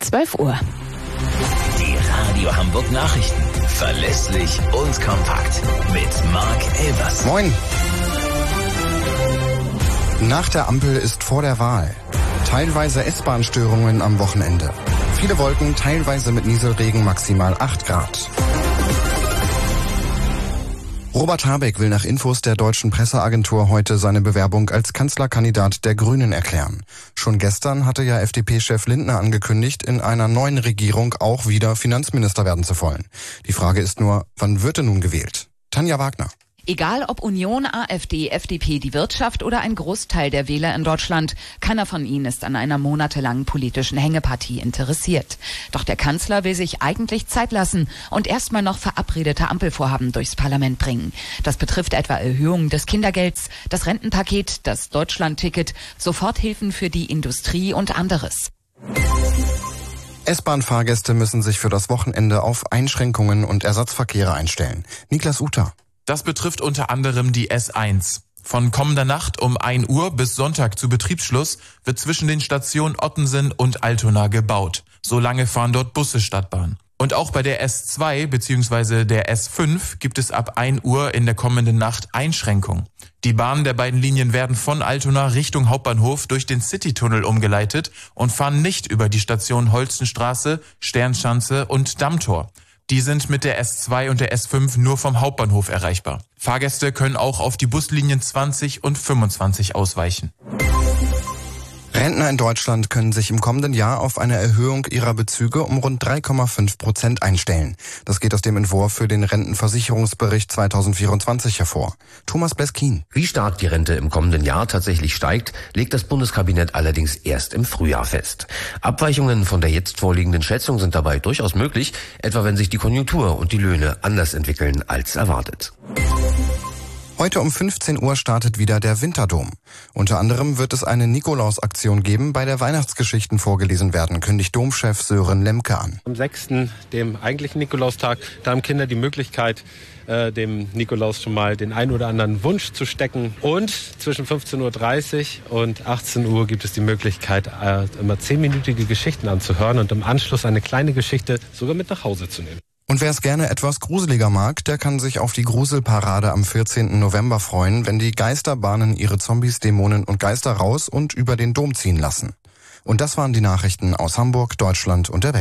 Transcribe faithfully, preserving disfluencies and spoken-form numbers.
zwölf Uhr. Die Radio Hamburg Nachrichten. Verlässlich und kompakt. Mit Marc Elvers. Moin. Nach der Ampel ist vor der Wahl. Teilweise S-Bahn-Störungen am Wochenende. Viele Wolken, teilweise mit Nieselregen, maximal acht Grad. Robert Habeck will nach Infos der deutschen Presseagentur heute seine Bewerbung als Kanzlerkandidat der Grünen erklären. Schon gestern hatte ja F D P-Chef Lindner angekündigt, in einer neuen Regierung auch wieder Finanzminister werden zu wollen. Die Frage ist nur, wann wird er nun gewählt? Tanja Wagner. Egal ob Union, AfD, F D P, die Wirtschaft oder ein Großteil der Wähler in Deutschland, keiner von ihnen ist an einer monatelangen politischen Hängepartie interessiert. Doch der Kanzler will sich eigentlich Zeit lassen und erstmal noch verabredete Ampelvorhaben durchs Parlament bringen. Das betrifft etwa Erhöhungen des Kindergelds, das Rentenpaket, das Deutschlandticket, Soforthilfen für die Industrie und anderes. S-Bahn-Fahrgäste müssen sich für das Wochenende auf Einschränkungen und Ersatzverkehre einstellen. Niklas Uter. Das betrifft unter anderem die S eins. Von kommender Nacht um ein Uhr bis Sonntag zu Betriebsschluss wird zwischen den Stationen Ottensen und Altona gebaut. So lange fahren dort Busse Stadtbahn. Und auch bei der S zwei bzw. der S fünf gibt es ab ein Uhr in der kommenden Nacht Einschränkungen. Die Bahnen der beiden Linien werden von Altona Richtung Hauptbahnhof durch den Citytunnel umgeleitet und fahren nicht über die Stationen Holstenstraße, Sternschanze und Dammtor. Die sind mit der S zwei und der S fünf nur vom Hauptbahnhof erreichbar. Fahrgäste können auch auf die Buslinien zwanzig und fünfundzwanzig ausweichen. Rentner in Deutschland können sich im kommenden Jahr auf eine Erhöhung ihrer Bezüge um rund drei Komma fünf Prozent einstellen. Das geht aus dem Entwurf für den Rentenversicherungsbericht zweitausendvierundzwanzig hervor. Thomas Bleskin. Wie stark die Rente im kommenden Jahr tatsächlich steigt, legt das Bundeskabinett allerdings erst im Frühjahr fest. Abweichungen von der jetzt vorliegenden Schätzung sind dabei durchaus möglich, etwa wenn sich die Konjunktur und die Löhne anders entwickeln als erwartet. Heute um fünfzehn Uhr startet wieder der Winterdom. Unter anderem wird es eine Nikolaus-Aktion geben, bei der Weihnachtsgeschichten vorgelesen werden, kündigt Domchef Sören Lemke an. Am sechsten, dem eigentlichen Nikolaustag, da haben Kinder die Möglichkeit, äh, dem Nikolaus schon mal den ein oder anderen Wunsch zu stecken. Und zwischen fünfzehn Uhr dreißig und achtzehn Uhr gibt es die Möglichkeit, äh, immer zehnminütige Geschichten anzuhören und im Anschluss eine kleine Geschichte sogar mit nach Hause zu nehmen. Und wer es gerne etwas gruseliger mag, der kann sich auf die Gruselparade am vierzehnten November freuen, wenn die Geisterbahnen ihre Zombies, Dämonen und Geister raus und über den Dom ziehen lassen. Und das waren die Nachrichten aus Hamburg, Deutschland und der Welt.